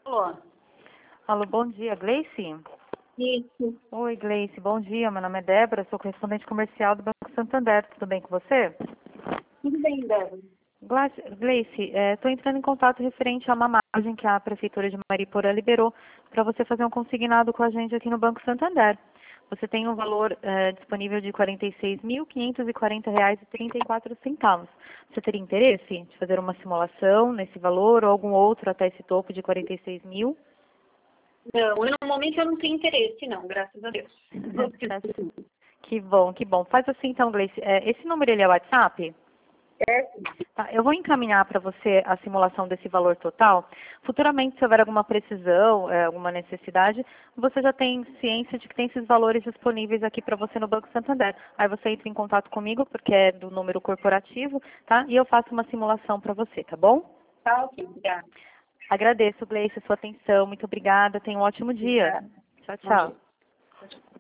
Alô? Alô, bom dia, Gleice? Isso. Oi, Gleice, bom dia. Meu nome é Débora, sou correspondente comercial do Banco Santander. Tudo bem com você? Tudo bem, Débora. Gleice, estou entrando em contato referente a uma margem que a Prefeitura de Mariporã liberou para você fazer um consignado com a gente aqui no Banco Santander. Você tem um valor disponível de R$ 46.540,34. Você teria interesse de fazer uma simulação nesse valor ou algum outro até esse topo de 46 mil? Não, no momento eu não tenho interesse, não, graças a Deus. Que bom, que bom. Faz assim então, Gleice. Esse número ele é WhatsApp? É, Tá, eu vou encaminhar para você a simulação desse valor total. Futuramente, se houver alguma precisão, alguma necessidade, você já tem ciência de que tem esses valores disponíveis aqui para você no Banco Santander. Aí você entra em contato comigo, porque é do número corporativo, tá? E eu faço uma simulação para você, tá bom? tá ok, obrigada. Agradeço, Gleice, a sua atenção. Muito obrigada. Tenha um ótimo dia. Obrigada. Tchau, Bom tchau. dia.